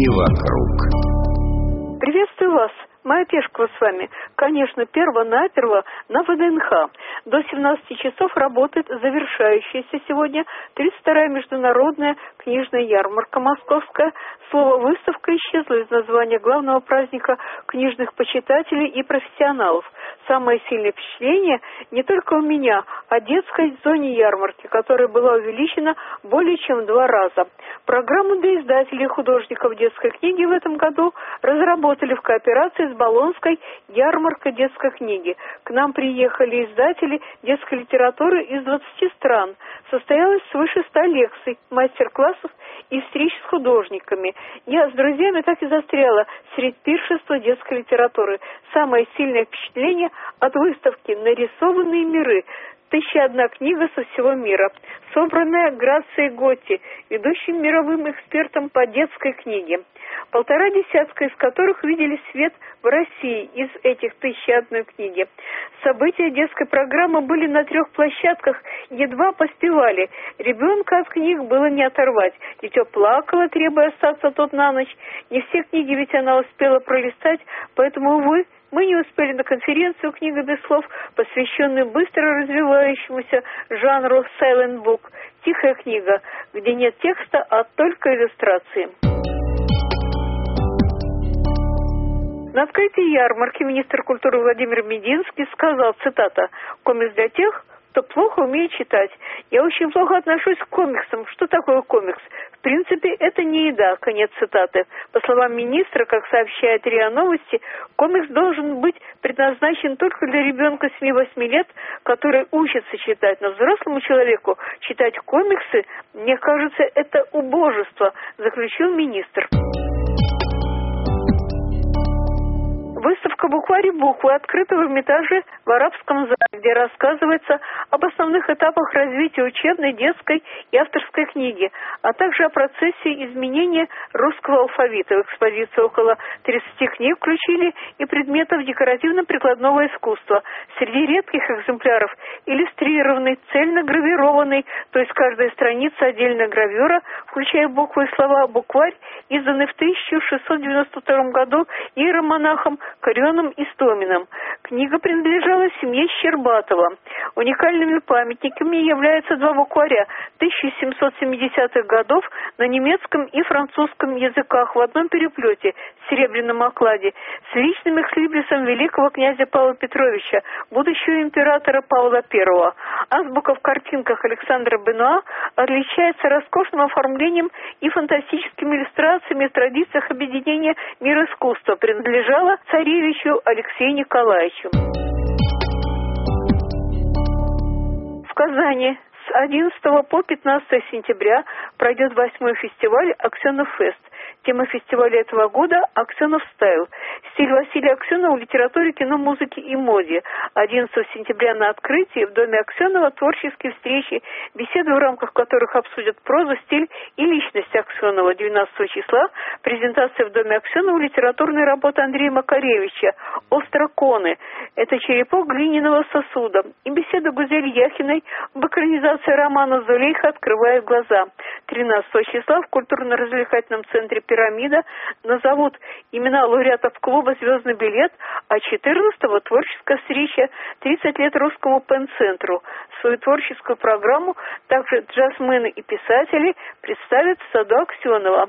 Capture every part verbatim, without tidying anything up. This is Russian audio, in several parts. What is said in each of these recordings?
и вокруг. Приветствую вас. Майя Пешкова с вами. Конечно, перво-наперво на ВДНХ. До семнадцати часов работает завершающаяся сегодня тридцать вторая международная книжная ярмарка московская. Слово «выставка» исчезло из названия главного праздника книжных почитателей и профессионалов. Самое сильное впечатление не только у меня о детской зоне ярмарки, которая была увеличена более чем в два раза. Программу для издателей и художников детской книги в этом году разработали в кооперации с Болонской ярмаркой детской книги. К нам приехали издатели детской литературы из двадцати стран. Состоялось свыше ста лекций, мастер-классов и встреч с художниками. Я с друзьями так и застряла среди пиршества детской литературы. Самое сильное впечатление от выставки «Нарисованные миры». Тысяча одна книга со всего мира, собранная Грацией Готти, ведущим мировым экспертом по детской книге. Полтора десятка из которых видели свет в России из этих тысячи одной книги. События детской программы были на трех площадках, едва поспевали. Ребенка от книг было не оторвать. Дитё плакало, требуя остаться тут на ночь. Не все книги ведь она успела пролистать, поэтому, увы, мы не успели на конференцию «Книга без слов», посвященную быстро развивающемуся жанру «Silent Book» – тихая книга, где нет текста, а только иллюстрации. На открытии ярмарки министр культуры Владимир Мединский сказал, цитата, «Комикс для тех, кто плохо умеет читать. Я очень плохо отношусь к комиксам. Что такое комикс? В принципе, это не еда». Конец цитаты. По словам министра, как сообщает РИА Новости, комикс должен быть предназначен только для ребенка семи-восьми лет, который учится читать. Но взрослому человеку читать комиксы, мне кажется, это убожество, заключил министр. Выставка «Букварь и буквы» открыта в Эрмитаже в Арабском зале, где рассказывается об основных этапах развития учебной, детской и авторской книги, а также о процессе изменения русского алфавита. В экспозицию около тридцати книг включили и предметов декоративно-прикладного искусства. Среди редких экземпляров иллюстрированный, цельно гравированный, то есть каждая страница отдельная гравюра, включая буквы и слова, букварь, изданный в тысяча шестьсот девяносто втором году иеромонахом Карионом Истоминым. Книга принадлежала семье Щербатова. Уникальными памятниками являются два букваря тысяча семьсот семидесятых годов на немецком и французском языках в одном переплете в серебряном окладе с личным экслибрисом великого князя Павла Петровича, будущего императора Павла Первого. Азбука в картинках Александра Бенуа отличается роскошным оформлением и фантастическими иллюстрациями в традициях объединения мира искусства, принадлежала царевичу Алексею Николаевичу. В Казани с одиннадцатого по пятнадцатое сентября пройдет восьмой фестиваль «Аксенов Фест». Тема фестиваля этого года – «Аксенов Стайл». Стиль Василия Аксенова в литературе, кино, музыке и моде. одиннадцатого сентября на открытии в Доме Аксенова творческие встречи, беседы, в рамках которых обсудят прозу, стиль и личность Аксенова. двенадцатого числа презентация в Доме Аксенова литературной работы Андрея Макаревича «Остроконы». Это черепок глиняного сосуда. И беседа Гузель Яхиной об экранизации романа «Зулейха открывает глаза». тринадцатого числа в культурно-развлекательном центре «Пирамида» назовут имена лауреатов клуба «Звездный билет», а четырнадцатого творческая встреча «тридцать лет русскому пен-центру». Свою творческую программу также джазмены и писатели представят в саду Аксенова.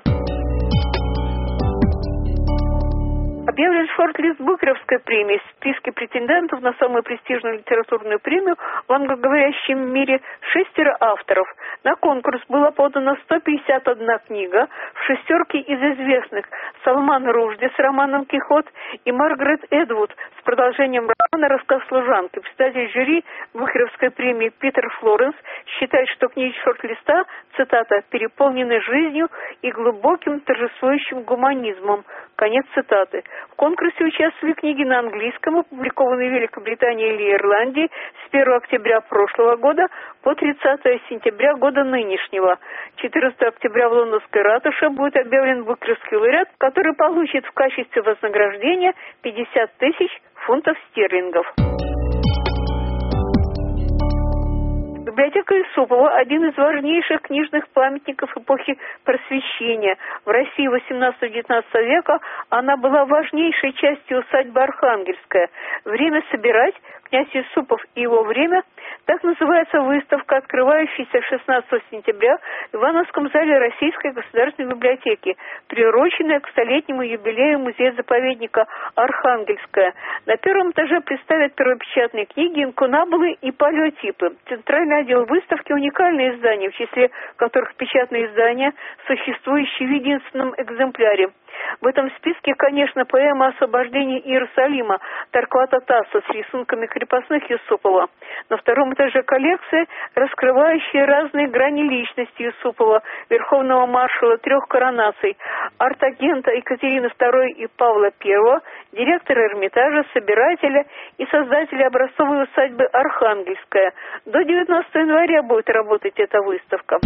Объявлен шорт-лист Букеровской премии. В списке претендентов на самую престижную литературную премию в англоговорящем мире шестеро авторов. На конкурс было подано сто пятьдесят одна книга. В шестерке из известных Салман Ружди с романом «Кихот» и Маргарет Эдвуд с продолжением романа «Рассказ служанки». Председатель жюри Букеровской премии Питер Флоренс считает, что книги шорт-листа, цитата, «переполнены жизнью и глубоким торжествующим гуманизмом». Конец цитаты. В конкурсе участвовали книги на английском, опубликованные в Великобритании или Ирландии с первого октября прошлого года по тридцатое сентября года нынешнего. четырнадцатого октября в Лондонской ратуше будет объявлен букеровский лауреат, который получит в качестве вознаграждения пятьдесят тысяч фунтов стерлингов. Библиотека Юсупова – один из важнейших книжных памятников эпохи Просвещения. В России восемнадцатого-девятнадцатого века она была важнейшей частью усадьбы Архангельская. «Время собирать», князь Юсупов и его время – так называется выставка, открывающаяся шестнадцатого сентября в Ивановском зале Российской государственной библиотеки, приуроченная к столетнему юбилею музея-заповедника Архангельская. На первом этаже представят первопечатные книги, инкунабулы и палеотипы. Центральный отдел выставки – уникальные издания, в числе которых печатные издания, существующие в единственном экземпляре. В этом списке, конечно, поэма «Освобождение Иерусалима» Торквата Тасса с рисунками крепостных Юсупова. На втором этаже коллекция, раскрывающая разные грани личности Юсупова, верховного маршала трех коронаций, арт-агента Екатерины второй и Павла первого, директора Эрмитажа, собирателя и создателя образцовой усадьбы Архангельская. До девятнадцатого января будет работать эта выставка.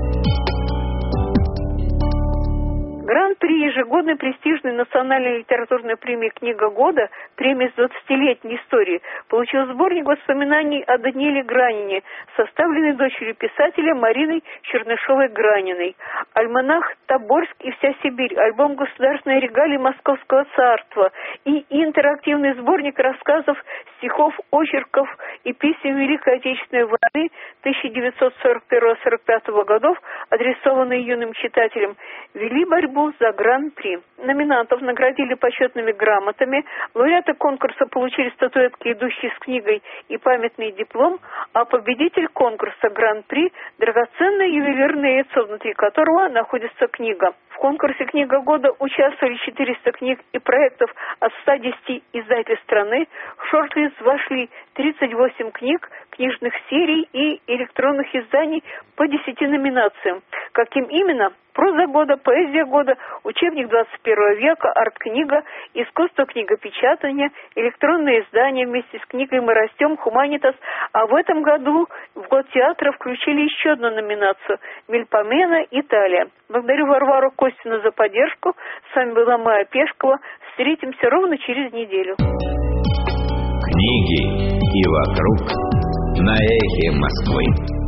Гран-при ежегодной престижной национальной литературной премии «Книга года», премии с двадцатилетней историей, получил сборник воспоминаний о Данииле Гранине, составленный дочерью писателя Мариной Чернышевой-Граниной. Альманах «Тобольск и вся Сибирь», альбом «Государственной регалии Московского царства» и интерактивный сборник рассказов, стихов, очерков и писем Великой Отечественной войны тысяча девятьсот сорок первого — сорок пятого годов, адресованные юным читателям, вели борьбу за Гран-при. Номинантов наградили почетными грамотами, лауреаты конкурса получили статуэтки, идущие с книгой, и памятный диплом, а победитель конкурса Гран-при – драгоценное ювелирное яйцо, внутри которого находится книга. В конкурсе «Книга года» участвовали четыреста книг и проектов от ста десяти издательств страны. В шорт-лист вошли тридцать восемь книг, книжных серий и электронных изданий по десяти номинациям. Каким именно? Проза года, поэзия года, учебник двадцать первого века, арт-книга, искусство книгопечатания, электронные издания вместе с книгой «Мы растем», «Хуманитас». А в этом году в год театра включили еще одну номинацию «Мельпомена. Италия». Благодарю Варвару Костину за поддержку. С вами была Майя Пешкова. Встретимся ровно через неделю. Книги и вокруг на эхе Москвы.